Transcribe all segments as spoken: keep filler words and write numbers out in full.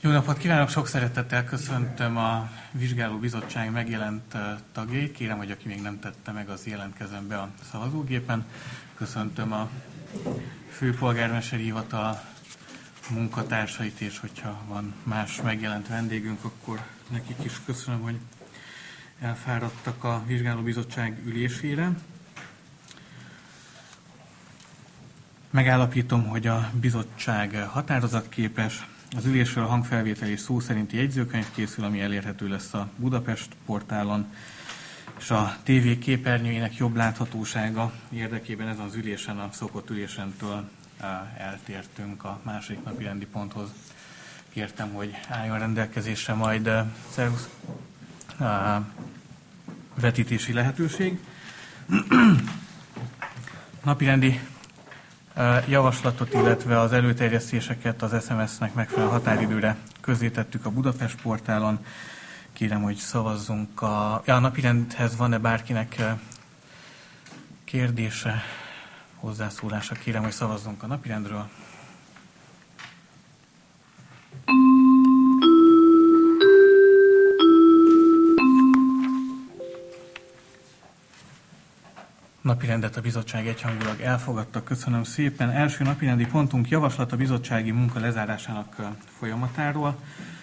Jó napot kívánok! Sok szeretettel köszöntöm a vizsgálóbizottság megjelent tagjait. Kérem, hogy aki még nem tette meg, az jelentkezzen be a szavazógépen. Köszöntöm a főpolgármesteri hivatal munkatársait, és hogyha van más megjelent vendégünk, akkor nekik is köszönöm, hogy elfáradtak a vizsgálóbizottság ülésére. Megállapítom, hogy a bizottság határozatképes. Az ülésről hangfelvétel és szó szerinti jegyzőkönyv készül, ami elérhető lesz a Budapest portálon, és a tévé képernyőjének jobb láthatósága érdekében ezen az ülésen, a szokott ülésentől eltértünk a második napi rendi ponthoz. Kértem, hogy álljon rendelkezésre majd szervusz, vetítési lehetőség. Napirendi javaslatot, illetve az előterjesztéseket az es em es-nek megfelelő határidőre közzétettük a Budapest portálon. Kérem, hogy szavazzunk a... Ja, a napirendhez van-e bárkinek kérdése, hozzászólása? Kérem, hogy szavazzunk a napirendről. Napirendet a bizottság egyhangulag elfogadta. Köszönöm szépen. Első napirendi pontunk javaslat a bizottsági munka lezárásának folyamatáról.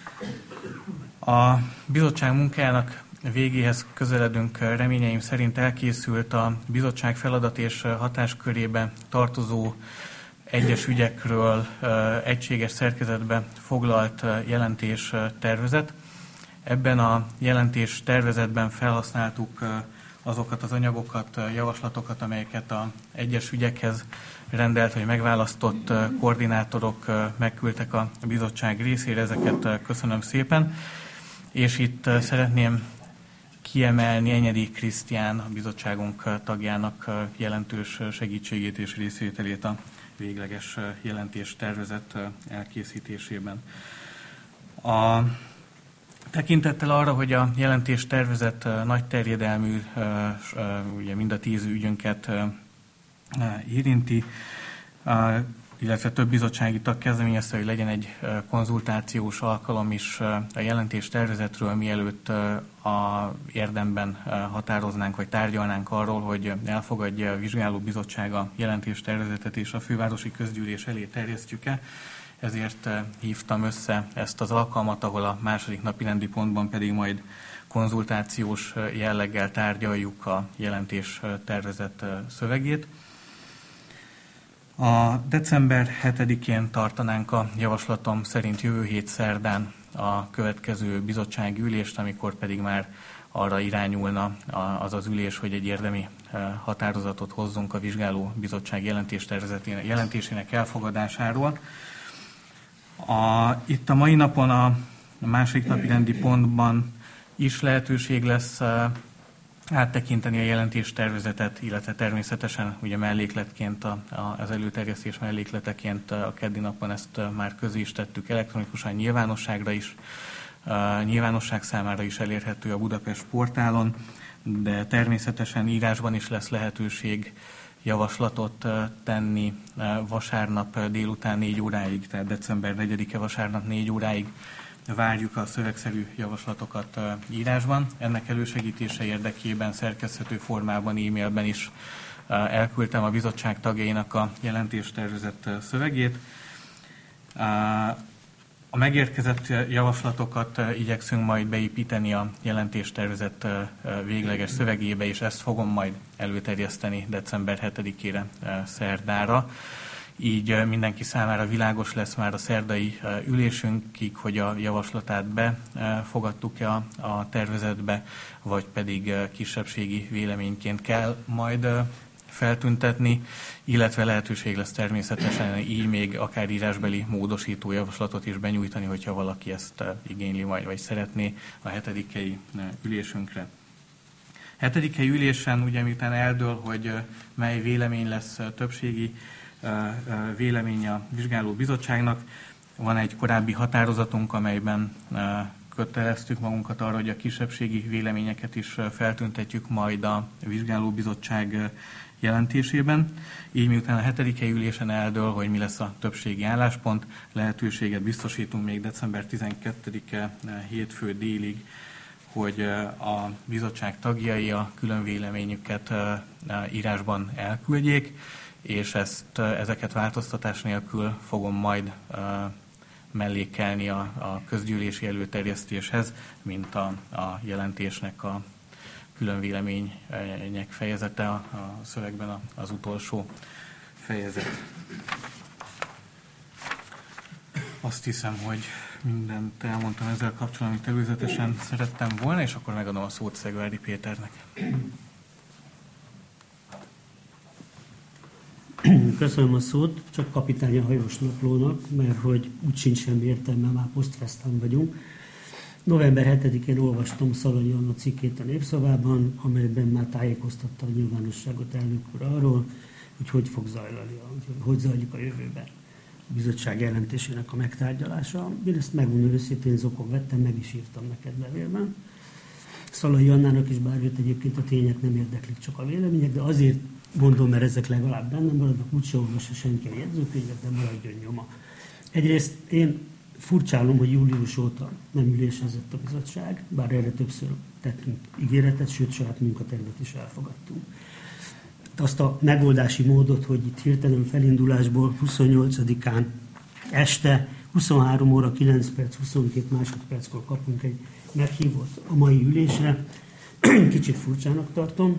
A bizottság munkájának végéhez közeledünk, reményeim szerint elkészült a bizottság feladat és hatáskörébe tartozó egyes ügyekről egységes szerkezetbe foglalt jelentés tervezet. Ebben a jelentés tervezetben felhasználtuk azokat az anyagokat, javaslatokat, amelyeket az egyes ügyekhez rendelt vagy megválasztott koordinátorok megküldtek a bizottság részére. Ezeket köszönöm szépen. És itt szeretném kiemelni Enyedi Krisztián, a bizottságunk tagjának jelentős segítségét és részvételét a végleges jelentés tervezet elkészítésében. A Tekintettel arra, hogy a jelentés tervezet nagy terjedelmű, ugye mind a tíz ügyünket érinti, illetve több bizottsági tag kezdeményezte, hogy legyen egy konzultációs alkalom is a jelentés tervezetről, mielőtt a érdemben határoznánk, vagy tárgyalnánk arról, hogy elfogadja a vizsgálóbizottság a jelentés tervezetet és a fővárosi közgyűlés elé terjesztjük-e. Ezért hívtam össze ezt az alkalmat, ahol a második napi rendi pontban pedig majd konzultációs jelleggel tárgyaljuk a jelentés tervezett szövegét. A december hetedikén tartanánk a javaslatom szerint jövő hét szerdán a következő bizottsági ülést, amikor pedig már arra irányulna az az ülés, hogy egy érdemi határozatot hozzunk a vizsgáló bizottság jelentés tervezetének, jelentésének elfogadásáról. A, itt a mai napon a második napi rendi pontban is lehetőség lesz uh, áttekinteni a jelentés tervezetet, illetve természetesen ugye mellékletként, a, a, az előterjesztés mellékleteként a keddi napon ezt uh, már közé is tettük elektronikusan, nyilvánosságra is, uh, nyilvánosság számára is elérhető a Budapest portálon, de természetesen írásban is lesz lehetőség javaslatot tenni vasárnap délután négy óráig, tehát december negyedike vasárnap négy óráig várjuk a szövegszerű javaslatokat írásban. Ennek elősegítése érdekében szerkeszthető formában, e-mailben is elküldtem a bizottság tagjainak a jelentéstervezett szövegét. A megérkezett javaslatokat igyekszünk majd beépíteni a jelentéstervezet végleges szövegébe, és ezt fogom majd előterjeszteni december hetedikére szerdára. Így mindenki számára világos lesz már a szerdai ülésünkig, hogy a javaslatát befogadtuk-e a, a tervezetbe, vagy pedig kisebbségi véleményként kell majd feltüntetni, illetve lehetőség lesz természetesen így még akár írásbeli módosító javaslatot is benyújtani, hogyha valaki ezt igényli majd, vagy szeretné a hetedikei ülésünkre. Hetedikei ülésen ugye miután eldől, hogy mely vélemény lesz többségi vélemény a vizsgáló bizottságnak, van egy korábbi határozatunk, amelyben köteleztük magunkat arra, hogy a kisebbségi véleményeket is feltüntetjük majd a vizsgálóbizottság jelentésében. Így miután a hetedikei ülésen eldől, hogy mi lesz a többségi álláspont, lehetőséget biztosítunk még december tizenkettedike hétfő délig, hogy a bizottság tagjai a külön véleményüket írásban elküldjék, és ezt, ezeket változtatás nélkül fogom majd mellékelni a, a közgyűlési előterjesztéshez, mint a, a jelentésnek a külön vélemények fejezete, a, a szövegben az utolsó fejezet. Azt hiszem, hogy mindent elmondtam ezzel kapcsolatban, amit előzetesen szerettem volna, és akkor megadom a szót Szegvári Péternek. Köszönöm a szót, csak kapitány a hajós naplónak, mert hogy úgy sincs semmi értelme, már posztfesztán vagyunk. november hetedikén olvastam Szalai Anna cikkét a Népszavában, amelyben már tájékoztatta a nyilvánosságot elnök úr arról, hogy hogy fog zajlani, hogy zajlik a jövőben a bizottság jelentésének a megtárgyalása. Én ezt megmondom őszintén, zokon vettem, meg is írtam neked levélben. Szalai Annának is, bár őt egyébként a tények nem érdeklik, csak a vélemények, de azért mondom, mert ezek legalább bennem maradnak, úgyse olvassa senki a jegyzőkönyvet, de maradjon nyoma. Egyrészt én furcsálom, hogy július óta nem ülésezett a bizottság, bár erre többször tettünk ígéretet, sőt, saját munkatervet is elfogadtunk. Azt a megoldási módot, hogy itt hirtelen felindulásból huszonnyolcadikán este huszonhárom óra kilenc perc huszonkét másodperckor kapunk egy meghívót a mai ülésre, kicsit furcsának tartom,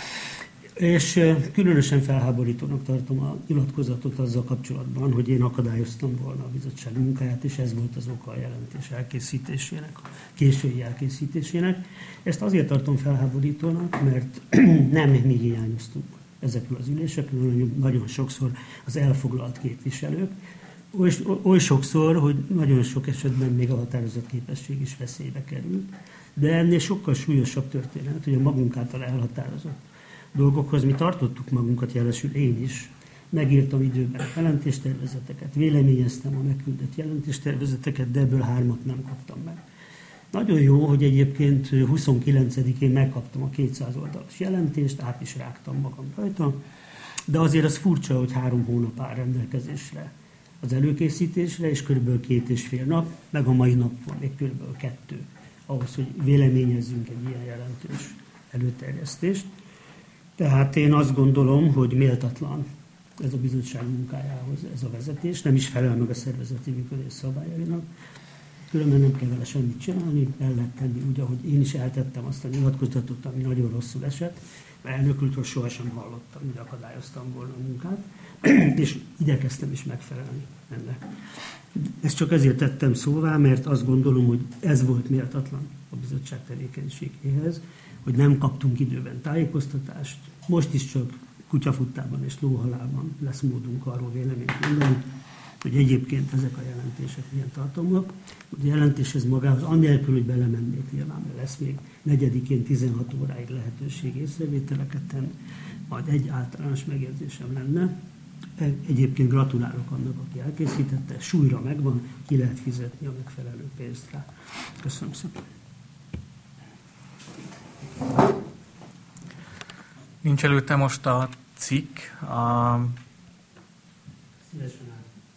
és különösen felháborítónak tartom a nyilatkozatot azzal kapcsolatban, hogy én akadályoztam volna a bizottság munkáját, és ez volt az oka a jelentés elkészítésének, a késői elkészítésének. Ezt azért tartom felháborítónak, mert nem mi hiányoztunk ezekről az ülésekről, nagyon sokszor az elfoglalt képviselők, oly, oly sokszor, hogy nagyon sok esetben még a határozatképesség is veszélybe került, de ennél sokkal súlyosabb történet, hogy a magunk által elhatározott dolgokhoz mi tartottuk magunkat, jelesül én is. Megírtam időben jelentéstervezeteket, véleményeztem a megküldött jelentéstervezeteket, de ebből hármat nem kaptam meg. Nagyon jó, hogy egyébként huszonkilencedikén megkaptam a kétszáz oldalas jelentést, át is rágtam magam rajta, de azért az furcsa, hogy három hónap áll rendelkezésre az előkészítésre, és körülbelül két és fél nap, meg a mai napon még körülbelül kettő, ahhoz, hogy véleményezzünk egy ilyen jelentős előterjesztést. Tehát én azt gondolom, hogy méltatlan ez a bizottság munkájához ez a vezetés, nem is felel meg a szervezeti működés szabályainak. Különben nem kell vele semmit csinálni, el lehet tenni úgy, ahogy én is eltettem azt a nyilatkozatot, ami nagyon rosszul esett, mert elnökültől sohasem hallottam, hogy akadályoztam volna a munkát, és igyekeztem is megfelelni ennek. Ezt csak ezért tettem szóvá, mert azt gondolom, hogy ez volt méltatlan a bizottság tevékenységéhez, hogy nem kaptunk időben tájékoztatást. Most is csak kutyafuttában és lóhalálban lesz módunk arról véleményt mondani, hogy egyébként ezek a jelentések milyen tartalmak. A jelentéshez magához, annélkül, hogy belemennék nyilván, mert lesz még negyedikén tizenhat óráig lehetőség észrevételeket tenni, majd egy általános megjegyzésem lenne. Egyébként gratulálok annak, aki elkészítette, súlyra megvan, ki lehet fizetni a megfelelő pénzt rá. Köszönöm szépen. Nincs előtte most a cikk. A... Szívesen áll.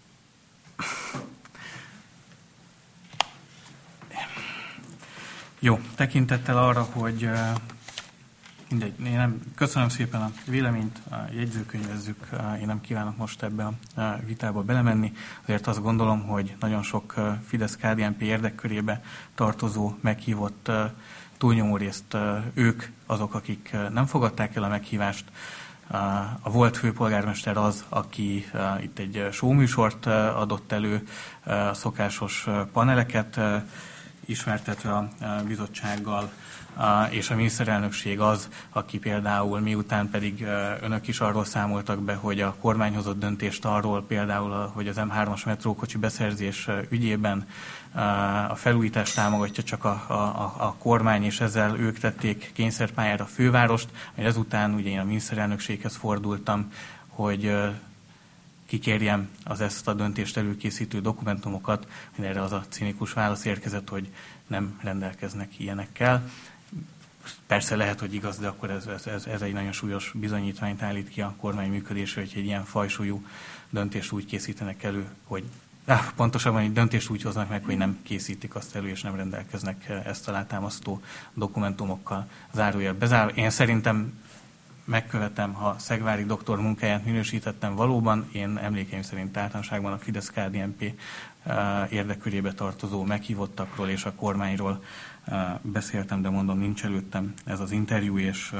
Jó, tekintettel arra, hogy mindegy, én nem, köszönöm szépen a véleményt, a jegyzőkönyvezzük, én nem kívánok most ebbe a vitába belemenni, azért azt gondolom, hogy nagyon sok Fidesz-ká dé en pé érdekkörébe tartozó meghívott túlnyomó részt ők azok, akik nem fogadták el a meghívást. A volt főpolgármester az, aki itt egy showműsort adott elő, a szokásos paneleket ismertetve a bizottsággal, és a miniszterelnökség az, aki például miután pedig önök is arról számoltak be, hogy a kormány hozott döntést arról például, hogy az em hármas metrókocsi beszerzés ügyében a felújítást támogatja csak a, a, a kormány, és ezzel ők tették kényszerpályára a fővárost, hogy ezután ugye én a miniszterelnökséghez fordultam, hogy kikérjem az ezt a döntést előkészítő dokumentumokat, hogy erre az a cinikus válasz érkezett, hogy nem rendelkeznek ilyenekkel. Persze lehet, hogy igaz, de akkor ez, ez, ez egy nagyon súlyos bizonyítványt állít ki a kormány működésre, hogy egy ilyen fajsúlyú döntést úgy készítenek elő, hogy ah, pontosabban egy döntést úgy hoznak meg, hogy nem készítik azt elő, és nem rendelkeznek ezt alátámasztó dokumentumokkal. Zárójel bezárva. Én szerintem megkövetem, ha Szegvári doktor munkáját minősítettem valóban, én emlékeim szerint általánosságban a Fidesz-ká dé en pé érdekkörébe tartozó meghívottakról és a kormányról beszéltem, de mondom, nincs előttem ez az interjú, és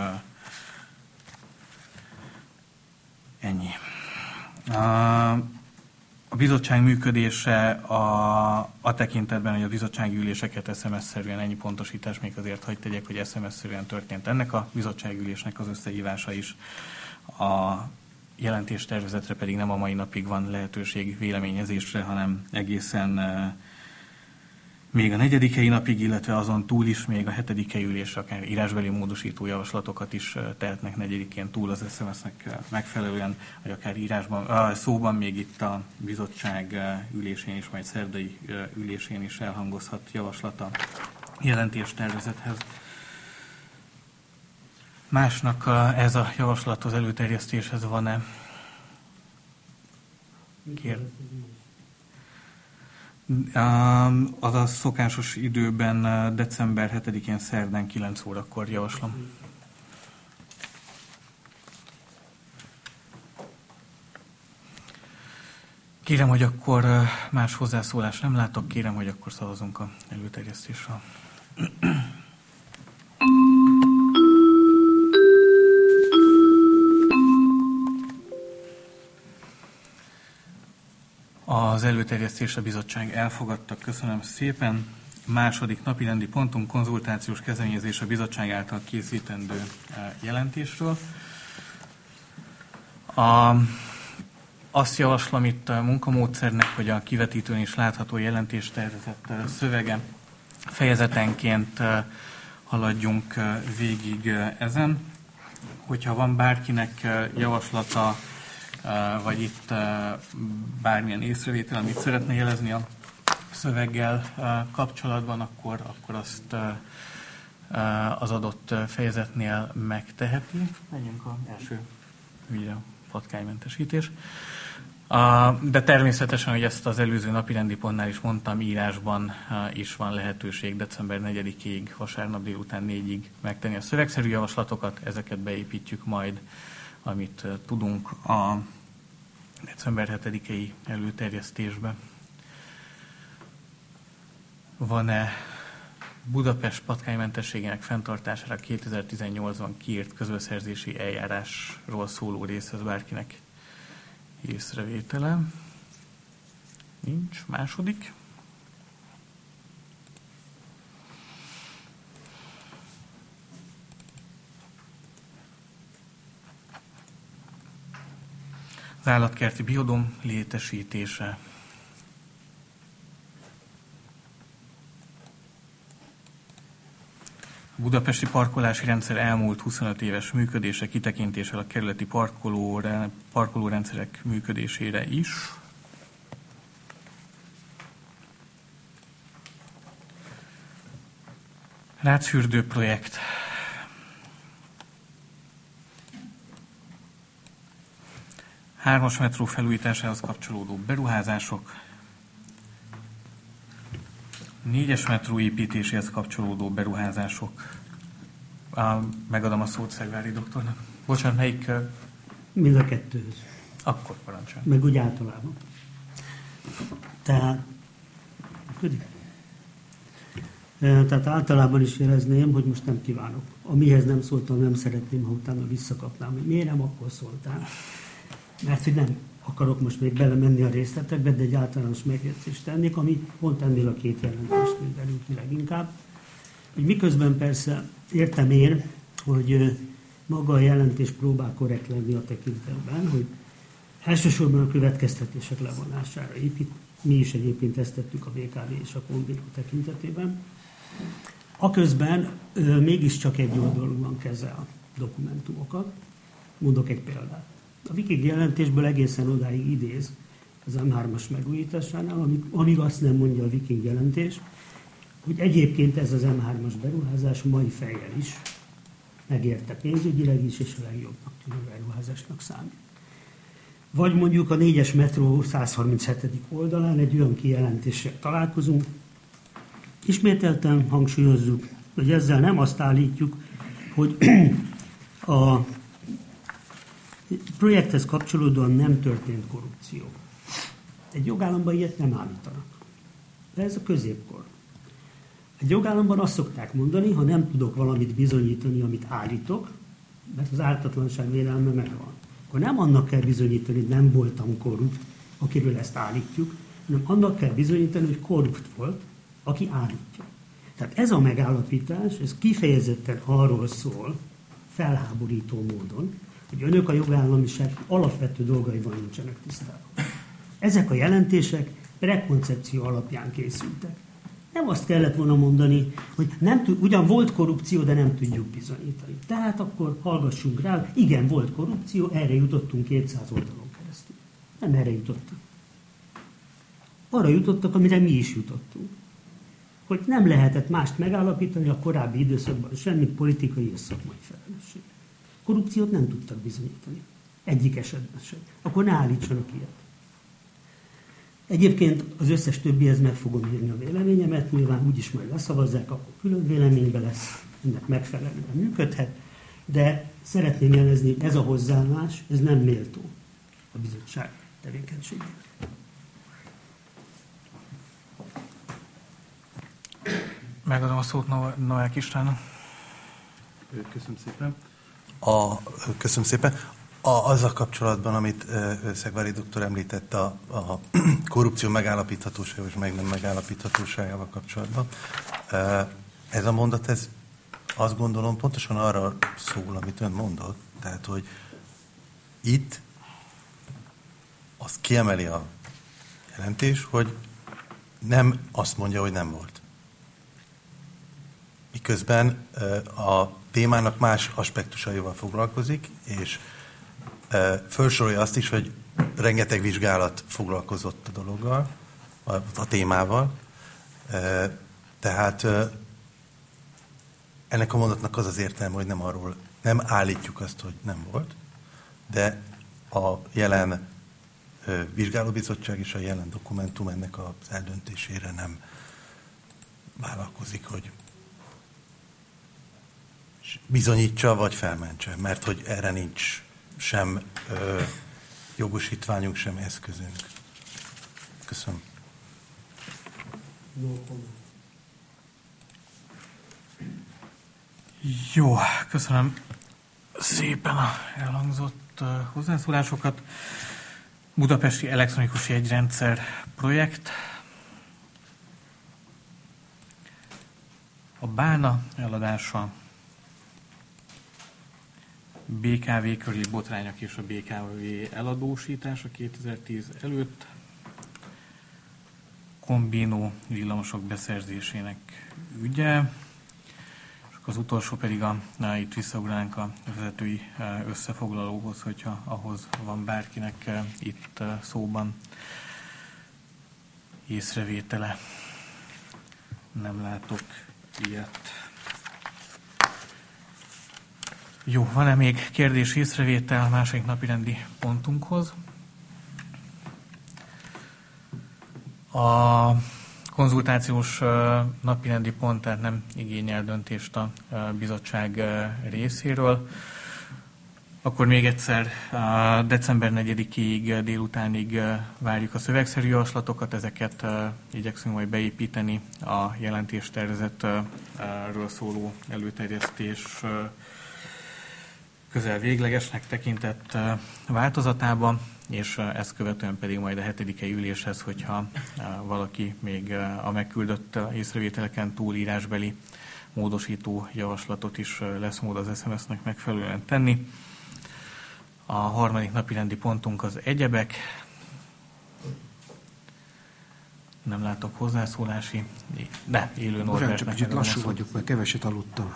ennyi. A bizottság működése a, a tekintetben, hogy a bizottsági üléseket es em es-szerűen, ennyi pontosítás még azért hagy tegyek, hogy es em es-szerűen történt ennek a bizottsági ülésnek az összehívása is. A jelentéstervezetre pedig nem a mai napig van lehetőség véleményezésre, hanem egészen e, még a negyedikei napig, illetve azon túl is még a hetedikei ülésre akár írásbeli módosító javaslatokat is tehetnek negyedikén túl az es em es-nek megfelelően, vagy akár írásban, szóban még itt a bizottság ülésén is, majd szerdai ülésén is elhangozhat javaslata jelentéstervezethez. Másnak ez a javaslat az előterjesztéshez van-e? Kér... Az a szokásos időben december hetedikén szerdán kilenc órakor javaslom. Kérem, hogy akkor más hozzászólás nem látok, kérem, hogy akkor szavazunk a előterjesztésről. Az előterjesztésre bizottság elfogadta, köszönöm szépen. Második napirendi pontunk konzultációs kezdeményezés a bizottság által készítendő jelentésről. A, azt javaslom itt a munkamódszernek, hogy a kivetítőn is látható jelentéstervezet szövege fejezetenként haladjunk végig ezen. Hogyha van bárkinek javaslata, vagy itt bármilyen észrevétel, amit szeretne jelezni a szöveggel kapcsolatban, akkor, akkor azt az adott fejezetnél megteheti. Menjünk az első ügyre, patkánymentesítés. De természetesen, hogy ezt az előző napirendi pontnál is mondtam, írásban is van lehetőség december negyedikéig, vasárnap délután négyig megtenni a szövegszerű javaslatokat, ezeket beépítjük majd, amit tudunk a december hetedikei előterjesztésbe. Van-e Budapest patkánymentességének fenntartására kétezer-tizennyolcban kiírt közbeszerzési eljárásról szóló részhez bárkinek észrevétele? Nincs. Második. Az állatkerti biodóm létesítése. A budapesti parkolási rendszer elmúlt huszonöt éves működése kitekintéssel a kerületi parkoló, parkolórendszerek működésére is. Rácfürdő projekt. Hármas metró felújításához kapcsolódó beruházások. Négyes metró építéséhez kapcsolódó beruházások. Megadom a szót Szegvári doktornak. Bocsánat, melyik? Mind a kettőhöz. Akkor parancsol. Meg úgy általában. Tehát, tehát általában is jelezném, hogy most nem kívánok. Amihez nem szóltam, nem szeretném, ha utána visszakapnám. Miért nem akkor szóltál? Mert hogy nem akarok most még belemenni a részletekbe, de egy általános megjegyzést tennék, ami pont ennél a két jelentésnél derült ki leginkább. Hogy miközben persze értem én, hogy maga a jelentés próbál korrekt lenni a tekintetben, hogy elsősorban a következtetések levonására épít. Mi is egyébként ezt tettük a bé ká vé és a Kombinó tekintetében. Aközben mégiscsak egy oldalúan kezel dokumentumokat. Mondok egy példát. A Viking jelentésből egészen odáig idéz az em hármas megújításánál, amíg, amíg azt nem mondja a Viking jelentés, hogy egyébként ez az em hármas beruházás mai fejjel is megérte pénzügyileg is, és a legjobbnak tűnő beruházásnak számít. Vagy mondjuk a négyes metró száz harminchetedik oldalán egy olyan kijelentéssel találkozunk. Ismételten hangsúlyozzuk, hogy ezzel nem azt állítjuk, hogy a projekthez kapcsolódóan nem történt korrupció. Egy jogállamban ilyet nem állítanak. De ez a középkor. Egy jogállamban azt szokták mondani, ha nem tudok valamit bizonyítani, amit állítok, mert az ártatlanság vélelme megvan, akkor nem annak kell bizonyítani, hogy nem voltam korrupt, akiről ezt állítjuk, hanem annak kell bizonyítani, hogy korrupt volt, aki állítja. Tehát ez a megállapítás, ez kifejezetten arról szól, felháborító módon, hogy önök a jogállamiság alapvető dolgaival nincsenek tisztában. Ezek a jelentések prekoncepció alapján készültek. Nem azt kellett volna mondani, hogy nem tud, ugyan volt korrupció, de nem tudjuk bizonyítani. Tehát akkor hallgassunk rá, igen, volt korrupció, erre jutottunk kétszáz oldalon keresztül. Nem erre jutottak. Arra jutottak, amire mi is jutottunk. Hogy nem lehetett mást megállapítani a korábbi időszakban, semmit politikai és szakmai felelősség. Korrupciót nem tudtak bizonyítani. Egyik esetben sem. Akkor ne állítsanak ilyet. Egyébként az összes többihez meg fogom írni a véleményemet, nyilván úgyis majd leszavazzák, akkor külön véleménybe lesz, ennek megfelelően működhet, de szeretném jelezni, hogy ez a hozzáállás, ez nem méltó a bizottság tevékenységére. Megadom a szót Novák Istvánnak. Köszönöm szépen. A, köszönöm szépen. A, azzal kapcsolatban, amit Szegvári doktor említett, a, a korrupció megállapíthatósága és meg nem megállapíthatóságával kapcsolatban. Ez a mondat, ez azt gondolom pontosan arra szól, amit ön mondott. Tehát, hogy itt azt kiemeli a jelentés, hogy nem azt mondja, hogy nem volt. Miközben a témának más aspektusaival foglalkozik, és felsorolja azt is, hogy rengeteg vizsgálat foglalkozott a dologgal, a, a témával. Tehát ennek a mondatnak az az értelme, hogy nem arról, nem állítjuk azt, hogy nem volt, de a jelen vizsgálóbizottság és a jelen dokumentum ennek az eldöntésére nem vállalkozik, hogy bizonyítsa vagy felmentse, mert hogy erre nincs sem ö, jogosítványunk, sem eszközünk. Köszönöm. Jó, köszönöm szépen a elhangzott uh, hozzászólásokat. Budapesti Elektronikus Jegyrendszer projekt. A bána eladása, bé ká vé körüli botrányok és a bé ká vé eladósítása kétezer-tíz előtt, Combino villamosok beszerzésének ügye, és az utolsó pedig a, na, itt visszaugránk a vezetői összefoglalóhoz, hogyha ahhoz van bárkinek itt szóban észrevétele. Nem látok ilyet. Jó, van-e még kérdés, észrevétel a második napirendi pontunkhoz? A konzultációs napirendi pont tehát nem igényel döntést a bizottság részéről. Akkor még egyszer december negyedikéig délutánig várjuk a szövegszerű javaslatokat, ezeket igyekszünk majd beépíteni a jelentéstervezetről szóló előterjesztés közel véglegesnek tekintett változatában, és ezt követően pedig majd a hetedikei üléshez, hogyha valaki még a megküldött észrevételeken túl írásbeli módosító javaslatot is lesz mód az es em es-nek megfelelően tenni. A harmadik napirendi pontunk az egyebek. Nem látok hozzászólási, de élő Norbertnek. Csak kicsit lassú vagyok, mert keveset aludtam.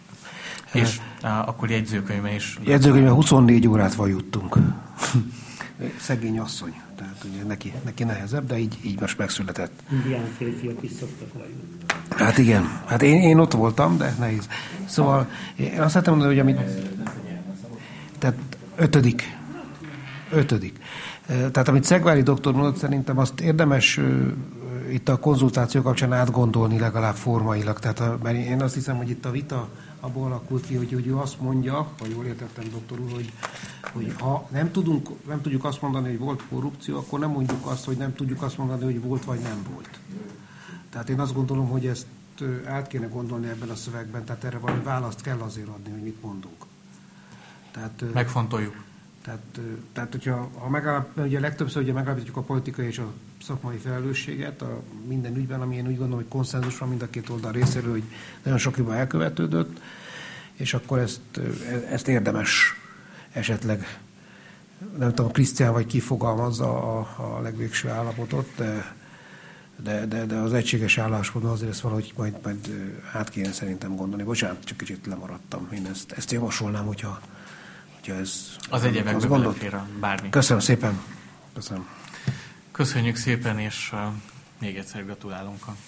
És uh, akkor jegyzőkönyvben is. Jegyzőkönyvben huszonnégy órát vajuttunk. szegény asszony. Tehát ugye neki, neki nehezebb, de így, így most megszületett. Indián férfiak is szoktak hajlani. Hát igen, hát én, én ott voltam, de nehéz. Szóval én azt szeretném mondani, hogy amit... Tehát ötödik. Ötödik. Tehát amit Szegvári doktor mondott, szerintem azt érdemes itt a konzultáció kapcsán átgondolni legalább formailag. Tehát a, mert én azt hiszem, hogy itt a vita abból alakult ki, hogy, hogy ő azt mondja, ha jól értettem, doktor úr, hogy, hogy ha nem, tudunk, nem tudjuk azt mondani, hogy volt korrupció, akkor nem mondjuk azt, hogy nem tudjuk azt mondani, hogy volt vagy nem volt. Tehát én azt gondolom, hogy ezt át kéne gondolni ebben a szövegben, tehát erre valami választ kell azért adni, hogy mit mondunk. Tehát, megfontoljuk. Tehát, tehát hogyha ha megállap, ugye legtöbbször ugye megállapítjuk a politikai és a szakmai felelősséget a minden ügyben, ami én úgy gondolom, hogy konszenzus van mind a két oldal részéről, hogy nagyon sok hiba elkövetődött, és akkor ezt, ezt érdemes esetleg, nem tudom, Krisztián vagy ki fogalmazza a, a legvégső állapotot, de, de, de, de az egységes álláspontban azért ezt valahogy majd, majd át kéne szerintem gondolni. Bocsánat, csak kicsit lemaradtam. Én ezt, ezt javasolnám, hogyha Ez, az egyebekben belefér a bármi. Köszönöm szépen. Köszönöm. Köszönjük szépen, és uh, még egyszer gratulálunk a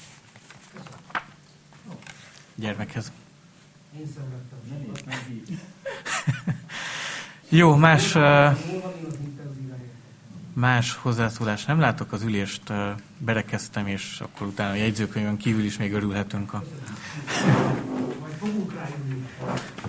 gyermekhez. Én szenvedtem. Jó, más, uh, más hozzászólás nem látok, az ülést uh, berekeztem, és akkor utána a jegyzőkönyvön kívül is még örülhetünk a... Majd fogunk rájönni.